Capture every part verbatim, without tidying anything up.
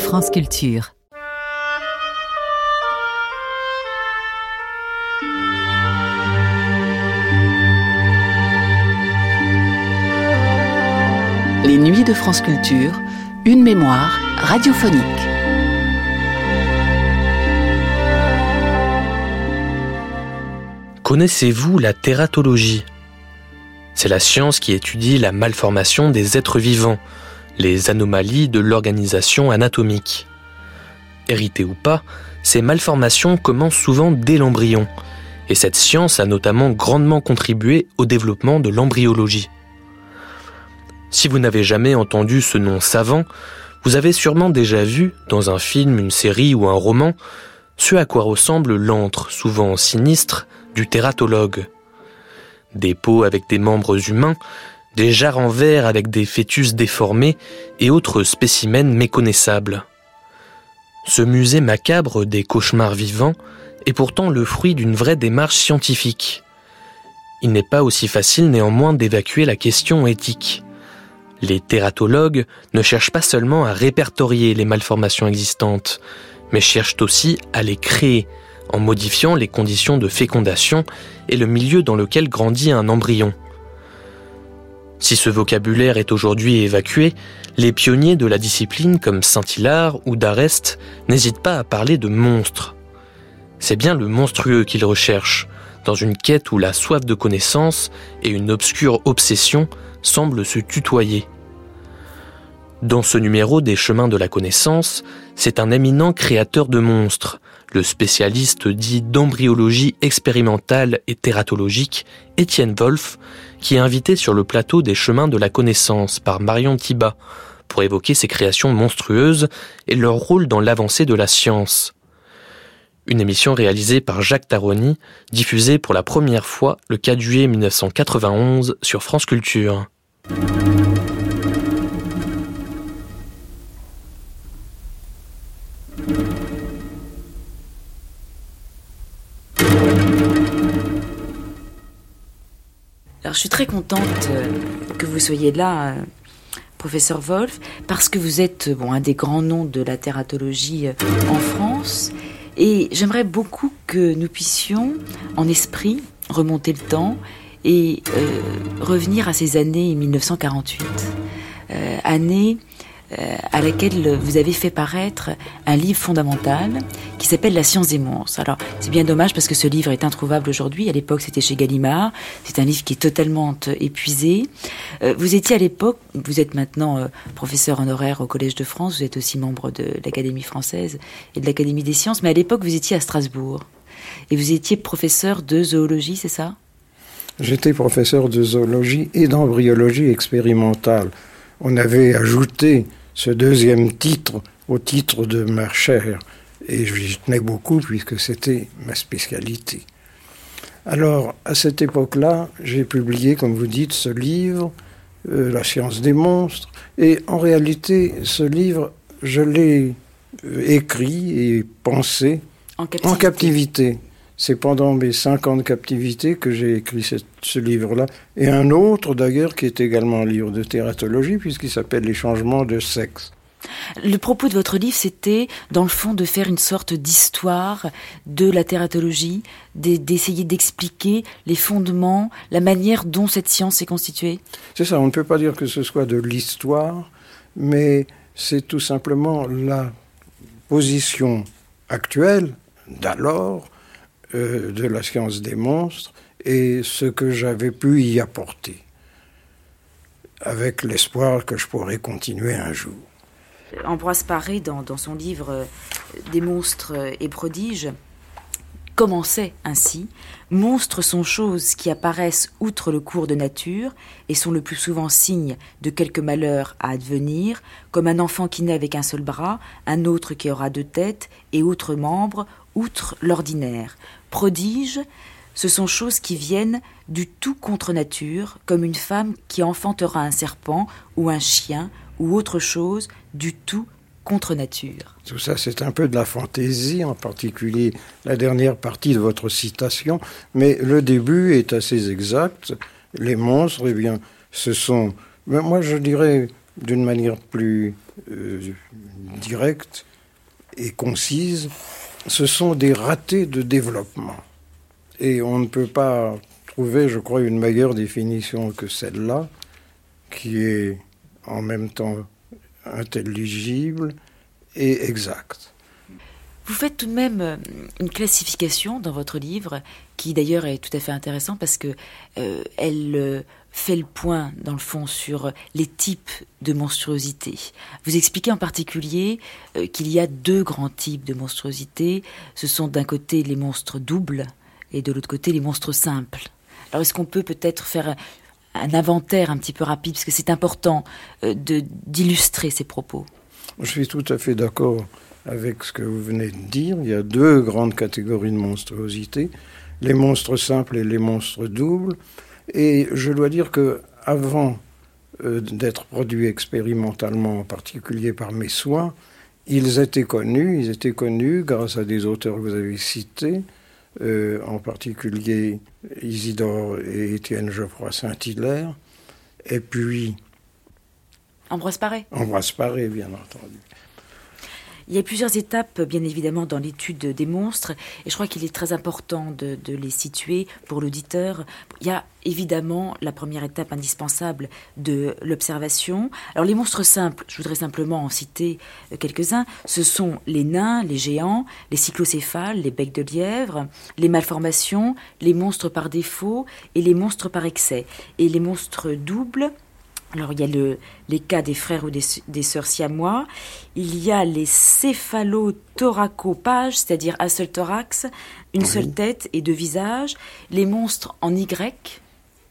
France Culture. Les nuits de France Culture, une mémoire radiophonique. Connaissez-vous la tératologie ? C'est la science qui étudie la malformation des êtres vivants, les anomalies de l'organisation anatomique. Héritées ou pas, ces malformations commencent souvent dès l'embryon, et cette science a notamment grandement contribué au développement de l'embryologie. Si vous n'avez jamais entendu ce nom savant, vous avez sûrement déjà vu, dans un film, une série ou un roman, ce à quoi ressemble l'antre, souvent sinistre, du tératologue. Des pots avec des membres humains, des jarres en verre avec des fœtus déformés et autres spécimens méconnaissables. Ce musée macabre des cauchemars vivants est pourtant le fruit d'une vraie démarche scientifique. Il n'est pas aussi facile néanmoins d'évacuer la question éthique. Les tératologues ne cherchent pas seulement à répertorier les malformations existantes, mais cherchent aussi à les créer, en modifiant les conditions de fécondation et le milieu dans lequel grandit un embryon. Si ce vocabulaire est aujourd'hui évacué, les pionniers de la discipline comme Saint-Hilaire ou d'Arrest n'hésitent pas à parler de monstres. C'est bien le monstrueux qu'ils recherchent, dans une quête où la soif de connaissance et une obscure obsession semblent se tutoyer. Dans ce numéro des Chemins de la connaissance, c'est un éminent créateur de monstres, le spécialiste dit d'embryologie expérimentale et tératologique, Étienne Wolf, qui est invité sur le plateau des Chemins de la connaissance par Marion Thibat pour évoquer ces créations monstrueuses et leur rôle dans l'avancée de la science. Une émission réalisée par Jacques Taroni, diffusée pour la première fois le quatre juillet mille neuf cent quatre-vingt-onze sur France Culture. Alors, je suis très contente euh, que vous soyez là, euh, professeur Wolf, parce que vous êtes bon, un des grands noms de la tératologie euh, en France. Et j'aimerais beaucoup que nous puissions, en esprit, remonter le temps et euh, revenir à ces années mille neuf cent quarante-huit. Euh, année euh, à laquelle vous avez fait paraître un livre fondamental qui s'appelle La science des monstres. Alors, c'est bien dommage parce que ce livre est introuvable aujourd'hui. À l'époque, c'était chez Gallimard. C'est un livre qui est totalement épuisé. Euh, vous étiez à l'époque, vous êtes maintenant euh, professeur honoraire au Collège de France, vous êtes aussi membre de l'Académie française et de l'Académie des sciences, mais à l'époque, vous étiez à Strasbourg. Et vous étiez professeur de zoologie, c'est ça ? J'étais professeur de zoologie et d'embryologie expérimentale. On avait ajouté ce deuxième titre au titre de ma chaire. Et j'y tenais beaucoup puisque c'était ma spécialité. Alors, à cette époque-là, j'ai publié, comme vous dites, ce livre, euh, La science des monstres. Et en réalité, ce livre, je l'ai euh, écrit et pensé en captivité. en captivité. C'est pendant mes cinq ans de captivité que j'ai écrit ce, ce livre-là. Et un autre, d'ailleurs, qui est également un livre de tératologie, puisqu'il s'appelle « Les changements de sexe ». Le propos de votre livre, c'était, dans le fond, de faire une sorte d'histoire de la tératologie, d'essayer d'expliquer les fondements, la manière dont cette science est constituée. C'est ça, on ne peut pas dire que ce soit de l'histoire, mais c'est tout simplement la position actuelle, d'alors, euh, de la science des monstres, et ce que j'avais pu y apporter, avec l'espoir que je pourrais continuer un jour. Ambroise Paré, dans, dans son livre euh, Des monstres et prodiges, commençait ainsi. Monstres sont choses qui apparaissent outre le cours de nature et sont le plus souvent signe de quelque malheur à advenir, comme un enfant qui naît avec un seul bras, un autre qui aura deux têtes et autres membres, outre l'ordinaire. Prodiges, ce sont choses qui viennent du tout contre nature, comme une femme qui enfantera un serpent ou un chien ou autre chose du tout contre nature. Tout ça, c'est un peu de la fantaisie, en particulier la dernière partie de votre citation, mais le début est assez exact. Les monstres, eh bien, ce sont, moi je dirais, d'une manière plus euh, directe et concise, ce sont des ratés de développement. Et on ne peut pas trouver, je crois, une meilleure définition que celle-là, qui est en même temps intelligible et exacte. Vous faites tout de même une classification dans votre livre, qui d'ailleurs est tout à fait intéressant parce que euh, elle euh, fait le point, dans le fond, sur les types de monstruosité. Vous expliquez en particulier euh, qu'il y a deux grands types de monstruosité. Ce sont d'un côté les monstres doubles et de l'autre côté les monstres simples. Alors est-ce qu'on peut peut-être faire un inventaire un petit peu rapide, parce que c'est important euh, de, d'illustrer ces propos? Je suis tout à fait d'accord avec ce que vous venez de dire. Il y a deux grandes catégories de monstruosité, les monstres simples et les monstres doubles. Et je dois dire que avant euh, d'être produits expérimentalement, en particulier par mes soins, ils étaient connus, ils étaient connus grâce à des auteurs que vous avez cités, euh, en particulier Isidore et Étienne Geoffroy Saint-Hilaire, et puis Ambroise Paré. Ambroise Paré, bien entendu. Il y a plusieurs étapes, bien évidemment, dans l'étude des monstres, et je crois qu'il est très important de, de les situer pour l'auditeur. Il y a évidemment la première étape indispensable de l'observation. Alors les monstres simples, je voudrais simplement en citer quelques-uns, ce sont les nains, les géants, les cyclocéphales, les becs de lièvre, les malformations, les monstres par défaut et les monstres par excès. Et les monstres doubles, alors il y a le, les cas des frères ou des, des sœurs siamois, il y a les céphalothoracopages, c'est-à-dire un seul thorax, une oui. seule tête et deux visages, les monstres en Y,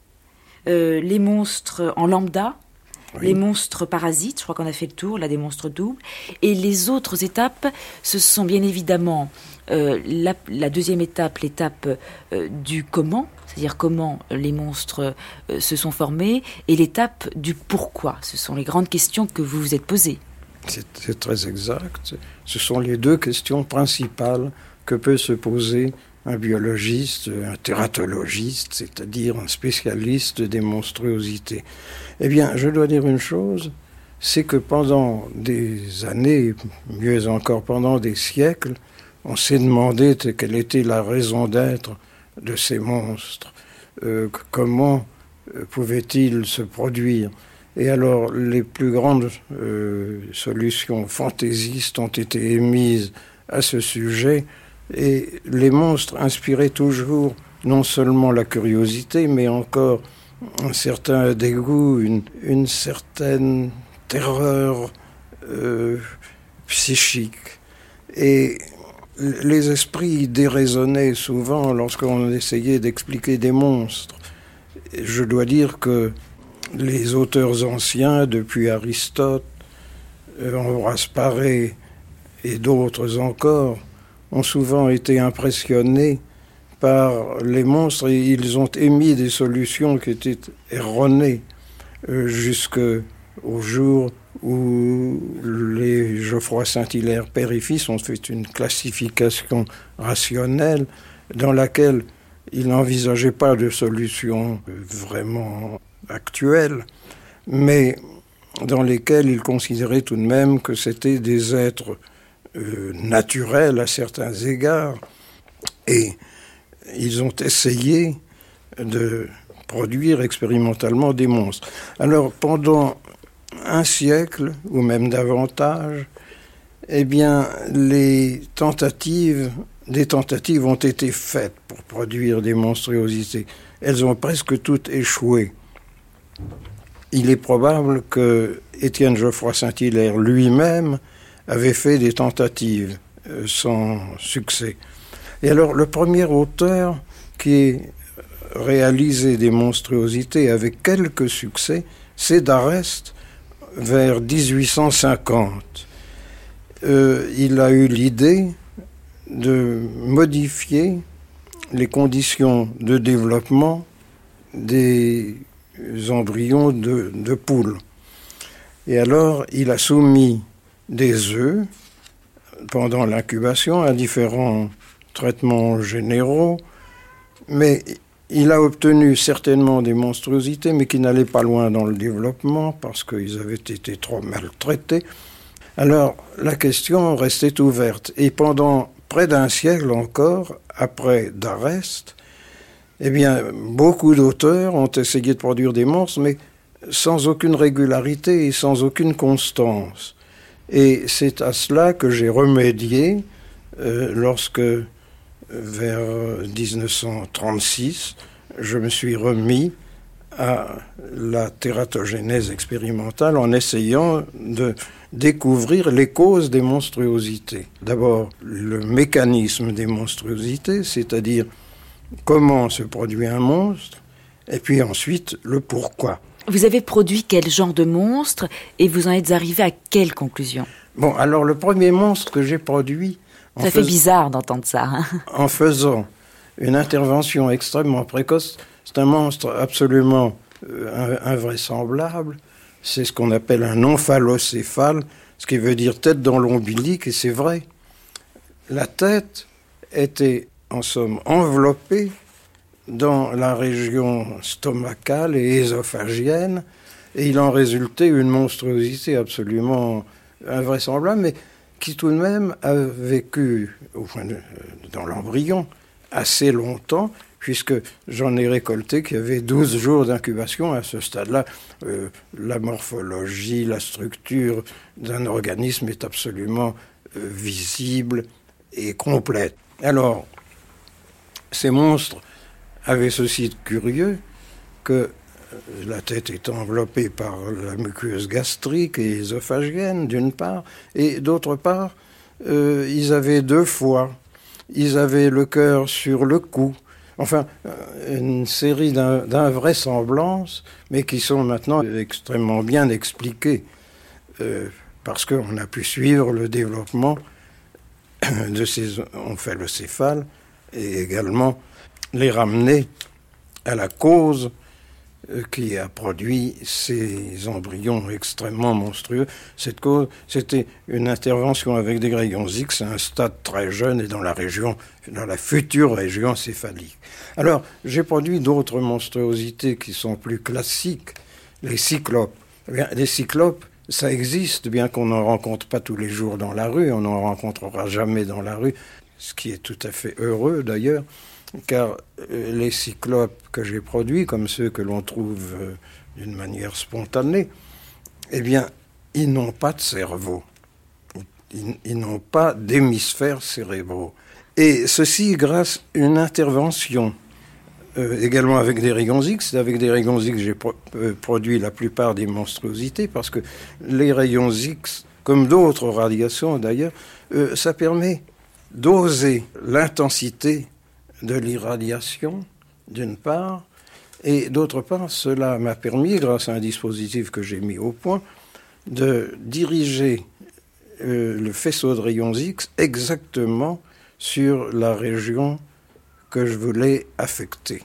euh, les monstres en lambda, oui. les monstres parasites, je crois qu'on a fait le tour, là des monstres doubles, et les autres étapes, ce sont bien évidemment euh, la, la deuxième étape, l'étape euh, du comment, c'est-à-dire comment les monstres euh, se sont formés, et l'étape du pourquoi. Ce sont les grandes questions que vous vous êtes posées. C'est, c'est très exact. Ce sont les deux questions principales que peut se poser un biologiste, un tératologiste, c'est-à-dire un spécialiste des monstruosités. Eh bien, je dois dire une chose, c'est que pendant des années, mieux encore pendant des siècles, on s'est demandé quelle était la raison d'être de ces monstres. Euh, comment euh, pouvaient-ils se produire? Et alors, les plus grandes euh, solutions fantaisistes ont été émises à ce sujet, et les monstres inspiraient toujours non seulement la curiosité, mais encore un certain dégoût, une, une certaine terreur euh, psychique. Et les esprits déraisonnaient souvent lorsqu'on essayait d'expliquer des monstres. Je dois dire que les auteurs anciens, depuis Aristote, Ambroise Paré et d'autres encore, ont souvent été impressionnés par les monstres et ils ont émis des solutions qui étaient erronées euh, jusqu'au jour où les Geoffroy Saint-Hilaire père et fils ont fait une classification rationnelle dans laquelle ils n'envisageaient pas de solution vraiment actuelle, mais dans lesquelles ils considéraient tout de même que c'était des êtres euh, naturels à certains égards, et ils ont essayé de produire expérimentalement des monstres. Alors pendant un siècle, ou même davantage, eh bien, les tentatives, des tentatives ont été faites pour produire des monstruosités. Elles ont presque toutes échoué. Il est probable que Étienne Geoffroy Saint-Hilaire lui-même avait fait des tentatives euh, sans succès. Et alors, le premier auteur qui a réalisé des monstruosités avec quelques succès, c'est d'Areste, vers dix-huit cent cinquante. Euh, il a eu l'idée de modifier les conditions de développement des embryons de, de poules. Et alors, il a soumis des œufs pendant l'incubation à différents traitements généraux, mais il a obtenu certainement des monstruosités, mais qui n'allaient pas loin dans le développement parce qu'ils avaient été trop maltraités. Alors, la question restait ouverte. Et pendant près d'un siècle encore, après d'Arrest, eh bien, beaucoup d'auteurs ont essayé de produire des monstres, mais sans aucune régularité et sans aucune constance. Et c'est à cela que j'ai remédié euh, lorsque, vers dix-neuf cent trente-six, je me suis remis à la tératogénèse expérimentale en essayant de découvrir les causes des monstruosités. D'abord, le mécanisme des monstruosités, c'est-à-dire comment se produit un monstre, et puis ensuite le pourquoi. Vous avez produit quel genre de monstre et vous en êtes arrivé à quelle conclusion? Bon, alors le premier monstre que j'ai produit... Ça fait fais... bizarre d'entendre ça. Hein. En faisant une intervention extrêmement précoce, c'est un monstre absolument euh, invraisemblable. C'est ce qu'on appelle un omphallocéphale, ce qui veut dire tête dans l'ombilic, et c'est vrai. La tête était, en somme, enveloppée dans la région stomacale et ésophagienne, et il en résultait une monstruosité absolument invraisemblable, mais qui tout de même a vécu au point de, dans l'embryon assez longtemps, puisque j'en ai récolté qu'il y avait douze jours d'incubation à ce stade-là. Euh, la morphologie, la structure d'un organisme est absolument euh, visible et complète. Alors, ces monstres avaient ceci de curieux que la tête est enveloppée par la muqueuse gastrique et ésophagienne, d'une part, et d'autre part, euh, ils avaient deux foies, ils avaient le cœur sur le cou, enfin, une série d'invraisemblances, mais qui sont maintenant extrêmement bien expliquées, euh, parce qu'on a pu suivre le développement de ces omphallocéphales et également les ramener à la cause qui a produit ces embryons extrêmement monstrueux. Cette cause, c'était une intervention avec des rayons X à un stade très jeune et dans la région, dans la future région céphalique. Alors, j'ai produit d'autres monstruosités qui sont plus classiques, les cyclopes. Eh bien, les cyclopes, ça existe, bien qu'on n'en rencontre pas tous les jours dans la rue, on n'en rencontrera jamais dans la rue, ce qui est tout à fait heureux d'ailleurs, car euh, les cyclopes que j'ai produits, comme ceux que l'on trouve euh, d'une manière spontanée, eh bien, ils n'ont pas de cerveau. Ils, ils n'ont pas d'hémisphères cérébraux. Et ceci grâce à une intervention, euh, également avec des rayons X. Avec des rayons X, j'ai pro- euh, produit la plupart des monstruosités, parce que les rayons X, comme d'autres radiations d'ailleurs, euh, ça permet doser l'intensité de l'irradiation, d'une part, et d'autre part, cela m'a permis, grâce à un dispositif que j'ai mis au point, de diriger euh, le faisceau de rayons X exactement sur la région que je voulais affecter.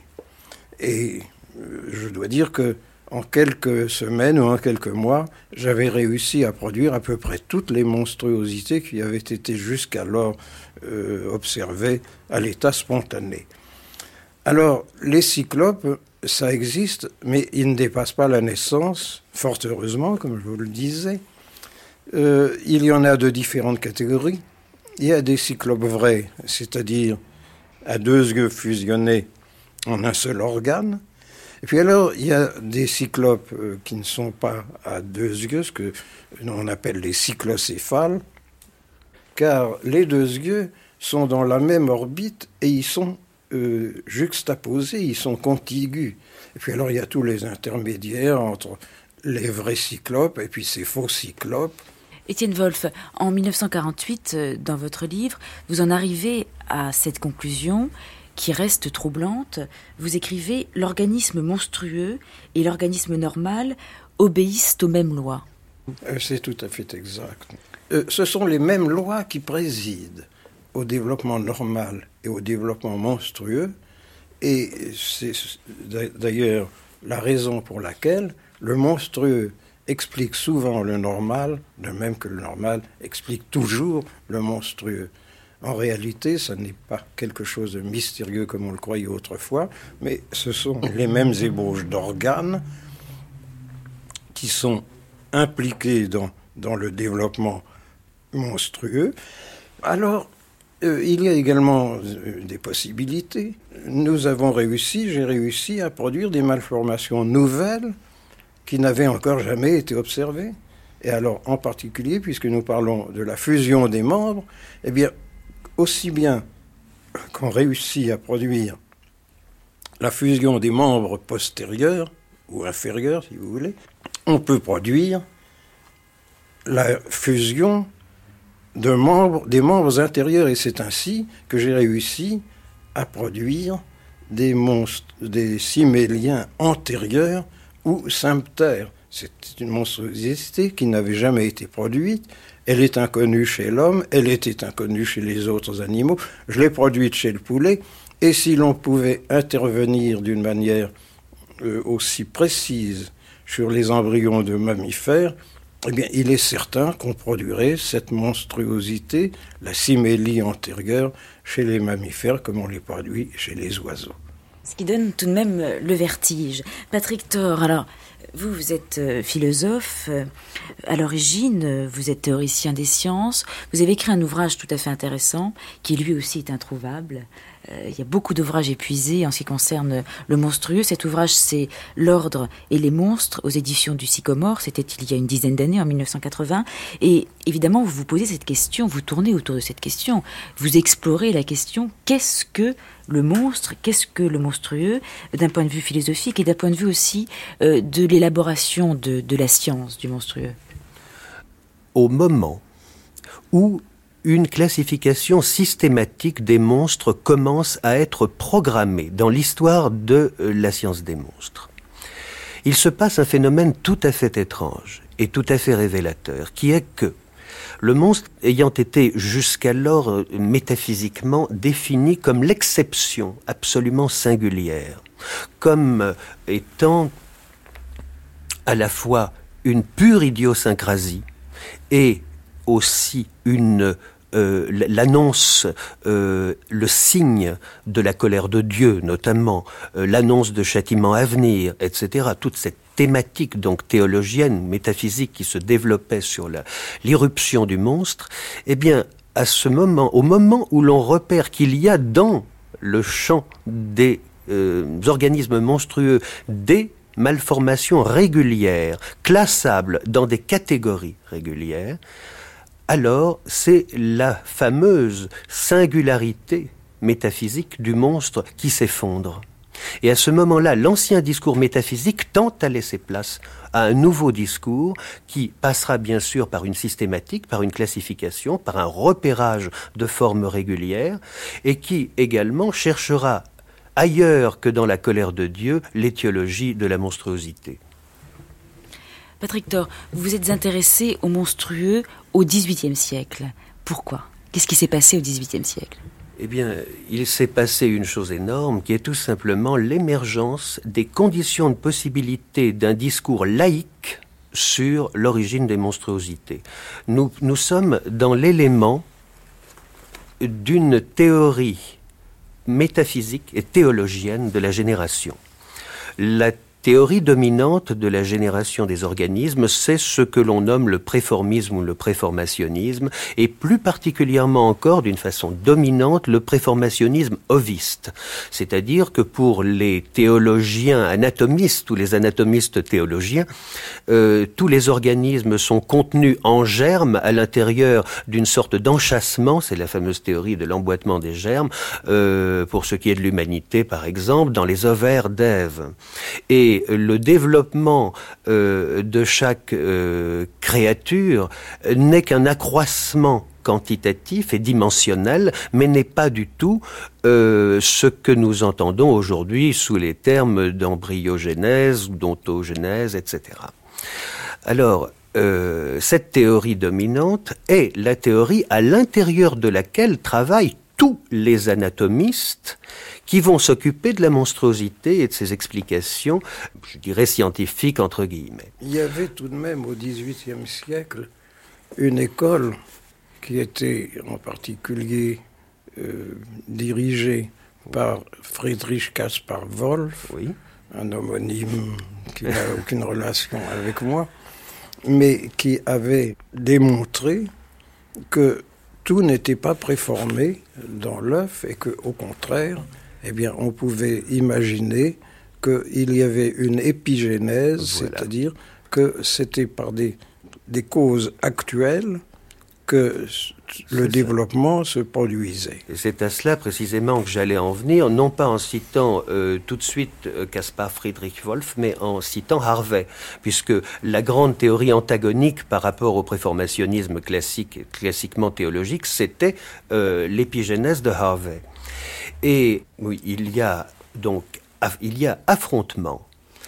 Et euh, je dois dire que en quelques semaines ou en quelques mois, j'avais réussi à produire à peu près toutes les monstruosités qui avaient été jusqu'alors euh, observées à l'état spontané. Alors, les cyclopes, ça existe, mais ils ne dépassent pas la naissance, fort heureusement, comme je vous le disais. Euh, il y en a de différentes catégories. Il y a des cyclopes vrais, c'est-à-dire à deux yeux fusionnés en un seul organe. Et puis alors, il y a des cyclopes euh, qui ne sont pas à deux yeux, ce que l'on appelle les cyclocéphales, car les deux yeux sont dans la même orbite et ils sont euh, juxtaposés, ils sont contigus. Et puis alors, il y a tous les intermédiaires entre les vrais cyclopes et puis ces faux cyclopes. Étienne Wolf, en dix-neuf cent quarante-huit, dans votre livre, vous en arrivez à cette conclusion qui reste troublante. Vous écrivez « L'organisme monstrueux et l'organisme normal obéissent aux mêmes lois ». C'est tout à fait exact. Euh, ce sont les mêmes lois qui président au développement normal et au développement monstrueux. Et c'est d'ailleurs la raison pour laquelle le monstrueux explique souvent le normal, de même que le normal explique toujours le monstrueux. En réalité, ce n'est pas quelque chose de mystérieux comme on le croyait autrefois, mais ce sont les mêmes ébauches d'organes qui sont impliqués dans, dans le développement monstrueux. Alors, euh, il y a également euh, des possibilités. Nous avons réussi, j'ai réussi à produire des malformations nouvelles qui n'avaient encore jamais été observées. Et alors, en particulier, puisque nous parlons de la fusion des membres, eh bien, aussi bien qu'on réussit à produire la fusion des membres postérieurs, ou inférieurs, si vous voulez, on peut produire la fusion de membres, des membres intérieurs, et c'est ainsi que j'ai réussi à produire des monstres, des syméliens antérieurs ou symptères. C'est une monstruosité qui n'avait jamais été produite. Elle est inconnue chez l'homme, elle était inconnue chez les autres animaux. Je l'ai produite chez le poulet, et si l'on pouvait intervenir d'une manière euh, aussi précise sur les embryons de mammifères, eh bien, il est certain qu'on produirait cette monstruosité, la symélie antérieure, chez les mammifères comme on les produit chez les oiseaux. Ce qui donne tout de même le vertige. Patrick Thor, alors, vous, vous êtes philosophe, à l'origine, vous êtes théoricien des sciences, vous avez écrit un ouvrage tout à fait intéressant, qui lui aussi est introuvable. Euh, il y a beaucoup d'ouvrages épuisés en ce qui concerne le monstrueux. Cet ouvrage, c'est L'Ordre et les monstres aux éditions du Sycomore. C'était il y a une dizaine d'années, en mille neuf cent quatre-vingts. Et évidemment, vous vous posez cette question, vous tournez autour de cette question. Vous explorez la question, qu'est-ce que le monstre, qu'est-ce que le monstrueux, d'un point de vue philosophique et d'un point de vue aussi euh, de l'élaboration de, de la science du monstrueux. Au moment où une classification systématique des monstres commence à être programmée dans l'histoire de la science des monstres, il se passe un phénomène tout à fait étrange et tout à fait révélateur, qui est que le monstre ayant été jusqu'alors métaphysiquement défini comme l'exception absolument singulière, comme étant à la fois une pure idiosyncrasie et aussi une euh, l'annonce, euh, le signe de la colère de Dieu, notamment euh, l'annonce de châtiments à venir, et cetera. Toute cette thématique donc théologienne, métaphysique qui se développait sur la, l'irruption du monstre, eh bien, à ce moment, au moment où l'on repère qu'il y a dans le champ des euh, organismes monstrueux des malformations régulières, classables dans des catégories régulières, alors c'est la fameuse singularité métaphysique du monstre qui s'effondre. Et à ce moment-là, l'ancien discours métaphysique tente à laisser place à un nouveau discours qui passera bien sûr par une systématique, par une classification, par un repérage de formes régulières, et qui également cherchera ailleurs que dans la colère de Dieu l'étiologie de la monstruosité. Patrick Thor, vous vous êtes intéressé au monstrueux au dix-huitième siècle. Pourquoi ? Qu'est-ce qui s'est passé au dix-huitième siècle ? Eh bien, il s'est passé une chose énorme qui est tout simplement l'émergence des conditions de possibilité d'un discours laïque sur l'origine des monstruosités. Nous, nous sommes dans l'élément d'une théorie métaphysique et théologienne de la génération. La théorie dominante de la génération des organismes, c'est ce que l'on nomme le préformisme ou le préformationnisme, et plus particulièrement encore, d'une façon dominante, le préformationnisme oviste. C'est-à-dire que pour les théologiens anatomistes ou les anatomistes théologiens, euh, tous les organismes sont contenus en germe à l'intérieur d'une sorte d'enchâssement, c'est la fameuse théorie de l'emboîtement des germes, euh, pour ce qui est de l'humanité par exemple, dans les ovaires d'Ève. Et le développement euh, de chaque euh, créature n'est qu'un accroissement quantitatif et dimensionnel, mais n'est pas du tout euh, ce que nous entendons aujourd'hui sous les termes d'embryogénèse, d'ontogénèse, et cetera. Alors, euh, cette théorie dominante est la théorie à l'intérieur de laquelle travaillent tous les anatomistes qui vont s'occuper de la monstruosité et de ses explications, je dirais scientifiques entre guillemets. Il y avait tout de même au dix-huitième siècle une école qui était en particulier euh, dirigé par Friedrich Caspar Wolf, oui. un homonyme qui n'a aucune relation avec moi, mais qui avait démontré que tout n'était pas préformé dans l'œuf et qu'au contraire, eh bien, on pouvait imaginer qu'il y avait une épigénèse, voilà. C'est-à-dire que c'était par des, des causes actuelles que le développement se produisait. Et c'est à cela précisément que j'allais en venir, non pas en citant euh, tout de suite euh, Caspar Friedrich Wolf, mais en citant Harvey, puisque la grande théorie antagonique par rapport au préformationnisme classique, classiquement théologique, c'était euh, l'épigénèse de Harvey. Et oui, il y a donc il y a affrontement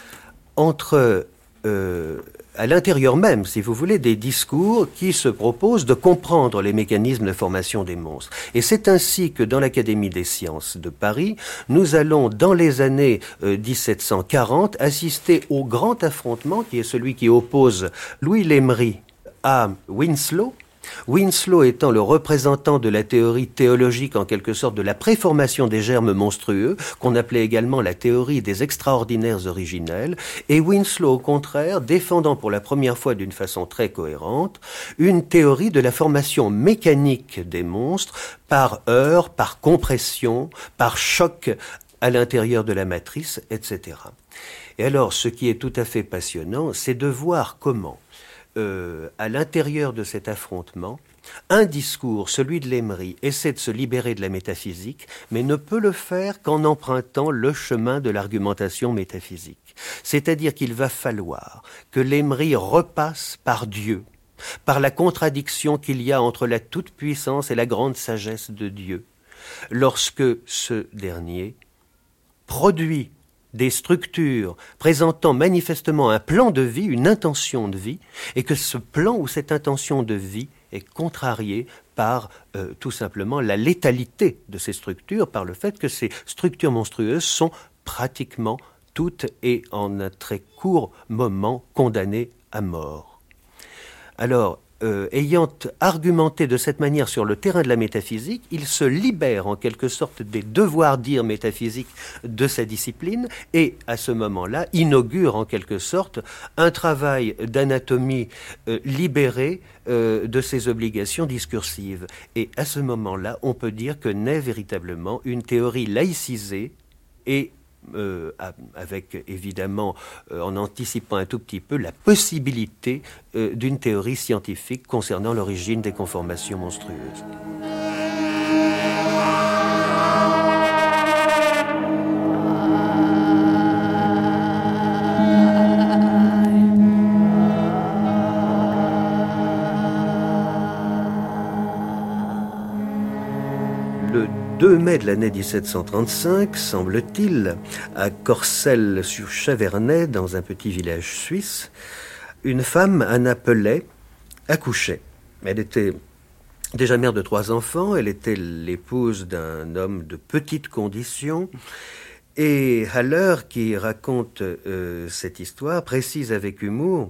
entre euh, à l'intérieur même, si vous voulez, des discours qui se proposent de comprendre les mécanismes de formation des monstres. Et c'est ainsi que dans l'Académie des sciences de Paris, nous allons, dans les années euh, dix-sept cent quarante, assister au grand affrontement qui est celui qui oppose Louis L'Emery à Winslow, Winslow étant le représentant de la théorie théologique en quelque sorte de la préformation des germes monstrueux, qu'on appelait également la théorie des extraordinaires originels, et Winslow au contraire défendant pour la première fois d'une façon très cohérente une théorie de la formation mécanique des monstres par heurts, par compression, par choc à l'intérieur de la matrice, et cetera. Et alors ce qui est tout à fait passionnant, c'est de voir comment Euh, à l'intérieur de cet affrontement, un discours, celui de L'Emery, essaie de se libérer de la métaphysique, mais ne peut le faire qu'en empruntant le chemin de l'argumentation métaphysique. C'est-à-dire qu'il va falloir que L'Emery repasse par Dieu, par la contradiction qu'il y a entre la toute-puissance et la grande sagesse de Dieu, lorsque ce dernier produit des structures présentant manifestement un plan de vie, une intention de vie, et que ce plan ou cette intention de vie est contrariée par euh, tout simplement la létalité de ces structures, par le fait que ces structures monstrueuses sont pratiquement toutes et en un très court moment condamnées à mort. Alors, Euh, ayant argumenté de cette manière sur le terrain de la métaphysique, il se libère en quelque sorte des devoirs dires métaphysiques de sa discipline et, à ce moment-là, inaugure en quelque sorte un travail d'anatomie euh, libéré euh, de ses obligations discursives. Et à ce moment-là, on peut dire que naît véritablement une théorie laïcisée et Euh, avec évidemment, euh, en anticipant un tout petit peu, la possibilité euh, d'une théorie scientifique concernant l'origine des conformations monstrueuses. Le deux mai de l'année dix-sept cent trente-cinq, semble-t-il, à Corcelles-sur-Chavernais, dans un petit village suisse, une femme, Anna Pellet, accouchait. Elle était déjà mère de trois enfants, elle était l'épouse d'un homme de petite condition, et Haller, qui raconte euh, cette histoire, précise avec humour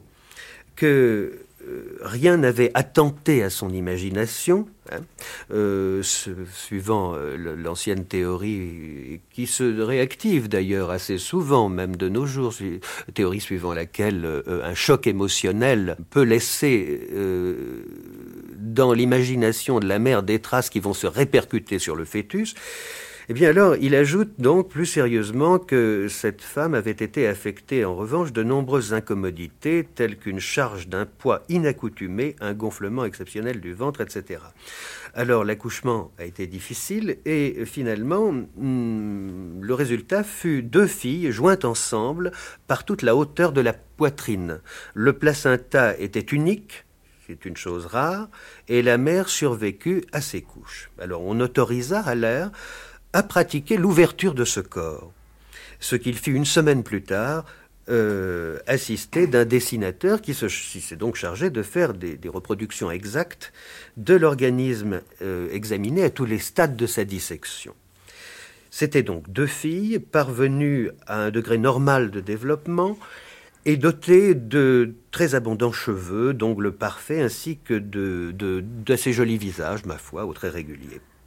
que Euh, rien n'avait attenté à son imagination, hein, euh, ce, suivant euh, l'ancienne théorie qui se réactive d'ailleurs assez souvent, même de nos jours, théorie suivant laquelle euh, un choc émotionnel peut laisser euh, dans l'imagination de la mère des traces qui vont se répercuter sur le fœtus. Eh bien alors, il ajoute donc plus sérieusement que cette femme avait été affectée en revanche de nombreuses incommodités telles qu'une charge d'un poids inaccoutumé, un gonflement exceptionnel du ventre, et cetera. Alors l'accouchement a été difficile et finalement hmm, le résultat fut deux filles jointes ensemble par toute la hauteur de la poitrine. Le placenta était unique, c'est une chose rare, et la mère survécut à ses couches. Alors on autorisa Haller à pratiquer l'ouverture de ce corps, ce qu'il fit une semaine plus tard, euh, assisté d'un dessinateur qui se, qui s'est donc chargé de faire des, des reproductions exactes de l'organisme euh, examiné à tous les stades de sa dissection. C'était donc deux filles parvenues à un degré normal de développement et dotées de très abondants cheveux, d'ongles parfaits, ainsi que de, de, d'assez jolis visages, ma foi, aux traits réguliers.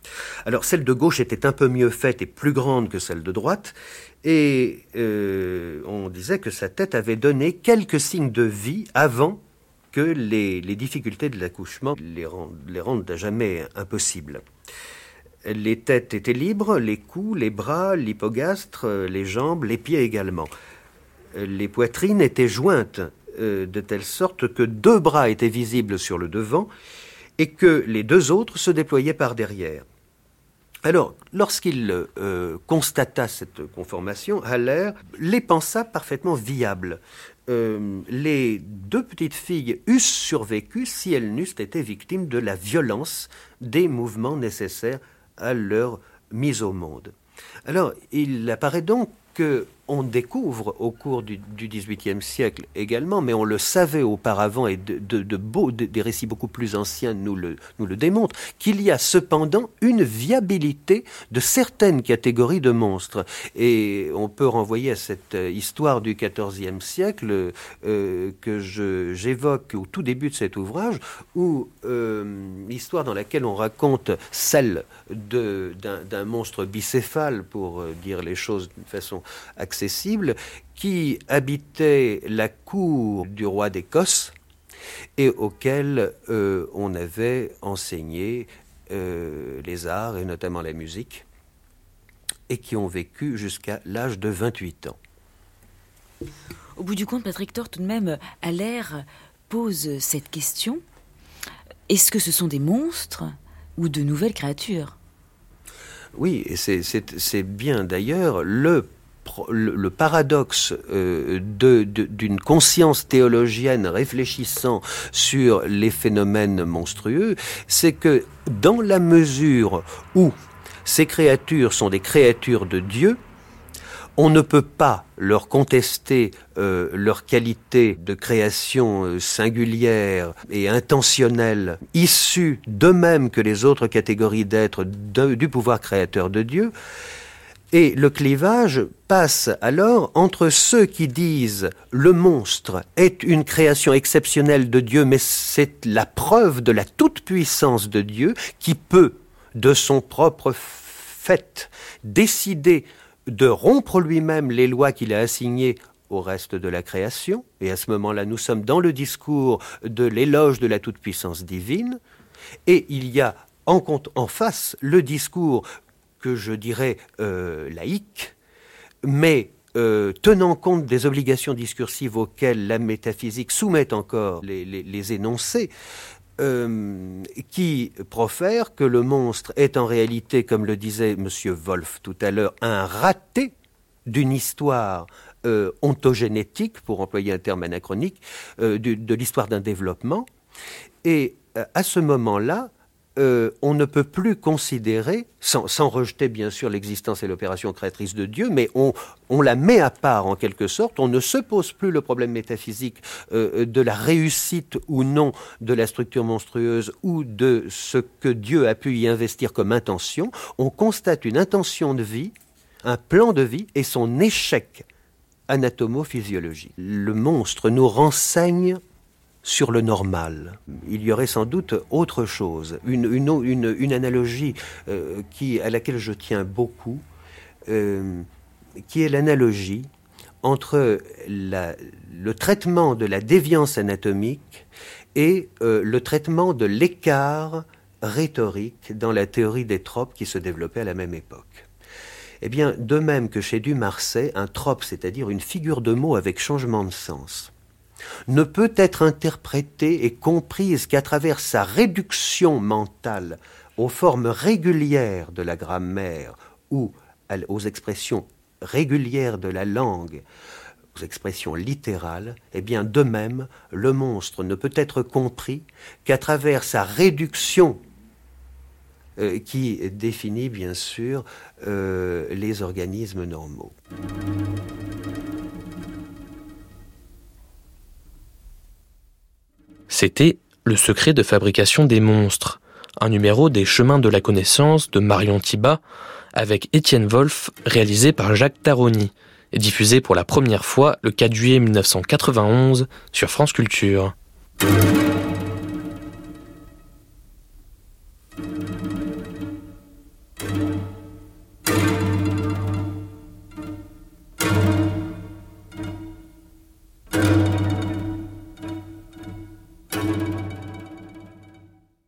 Alors celle de gauche était un peu mieux faite et plus grande que celle de droite, et euh, on disait que sa tête avait donné quelques signes de vie avant que les, les difficultés de l'accouchement les rendent, les rendent à jamais impossibles. Les têtes étaient libres, les coups, les bras, l'hypogastre, les jambes, les pieds également. Les poitrines étaient jointes euh, de telle sorte que deux bras étaient visibles sur le devant et que les deux autres se déployaient par derrière. Alors, lorsqu'il euh, constata cette conformation, Haller les pensa parfaitement viables. Euh, les deux petites filles eussent survécu si elles n'eussent été victimes de la violence des mouvements nécessaires à leur mise au monde. Alors, il apparaît donc qu'on découvre au cours du, du dix-huitième siècle également, mais on le savait auparavant et de, de, de beaux, de, des récits beaucoup plus anciens nous le, nous le démontrent, qu'il y a cependant une viabilité de certaines catégories de monstres. Et on peut renvoyer à cette histoire du quatorzième siècle euh, que je, j'évoque au tout début de cet ouvrage, où euh, l'histoire dans laquelle on raconte celle de, d'un, d'un monstre bicéphale, pour dire les choses d'une façon accessible, qui habitait la cour du roi d'Écosse et auquel euh, on avait enseigné euh, les arts et notamment la musique, et qui ont vécu jusqu'à l'âge de vingt-huit ans. Au bout du compte, Patrick Thor, tout de même, Haller pose cette question. Est-ce que ce sont des monstres ou de nouvelles créatures ? Oui, et c'est, c'est, c'est bien d'ailleurs le Le, le paradoxe euh, de, de, d'une conscience théologienne réfléchissant sur les phénomènes monstrueux, c'est que dans la mesure où ces créatures sont des créatures de Dieu, on ne peut pas leur contester euh, leur qualité de création euh, singulière et intentionnelle, issue d'eux-mêmes que les autres catégories d'êtres de, du pouvoir créateur de Dieu. Et le clivage passe alors entre ceux qui disent « le monstre est une création exceptionnelle de Dieu, mais c'est la preuve de la toute-puissance de Dieu qui peut, de son propre fait, décider de rompre lui-même les lois qu'il a assignées au reste de la création. » Et à ce moment-là, nous sommes dans le discours de l'éloge de la toute-puissance divine. Et il y a en, compte, en face le discours que je dirais euh, laïque, mais euh, tenant compte des obligations discursives auxquelles la métaphysique soumet encore les, les, les énoncés, euh, qui profère que le monstre est en réalité, comme le disait M. Wolf tout à l'heure, un raté d'une histoire euh, ontogénétique, pour employer un terme anachronique, euh, de, de l'histoire d'un développement. Et euh, à ce moment-là, Euh, on ne peut plus considérer, sans, sans rejeter bien sûr l'existence et l'opération créatrice de Dieu, mais on, on la met à part en quelque sorte, on ne se pose plus le problème métaphysique euh, de la réussite ou non de la structure monstrueuse ou de ce que Dieu a pu y investir comme intention, on constate une intention de vie, un plan de vie et son échec anatomo-physiologique. Le monstre nous renseigne sur le normal. Il y aurait sans doute autre chose, une, une, une, une analogie euh, qui, à laquelle je tiens beaucoup, euh, qui est l'analogie entre la, le traitement de la déviance anatomique et euh, le traitement de l'écart rhétorique dans la théorie des tropes qui se développait à la même époque. Eh bien, de même que chez Dumarsais, un trope, c'est-à-dire une figure de mot avec changement de sens, ne peut être interprétée et comprise qu'à travers sa réduction mentale aux formes régulières de la grammaire ou aux expressions régulières de la langue, aux expressions littérales, eh bien, de même, le monstre ne peut être compris qu'à travers sa réduction euh, qui définit, bien sûr, euh, les organismes normaux. C'était Le secret de fabrication des monstres, un numéro des Chemins de la connaissance de Marion Thibat avec Étienne Wolf, réalisé par Jacques Taroni et diffusé pour la première fois le quatre juillet mille neuf cent quatre-vingt-onze sur France Culture.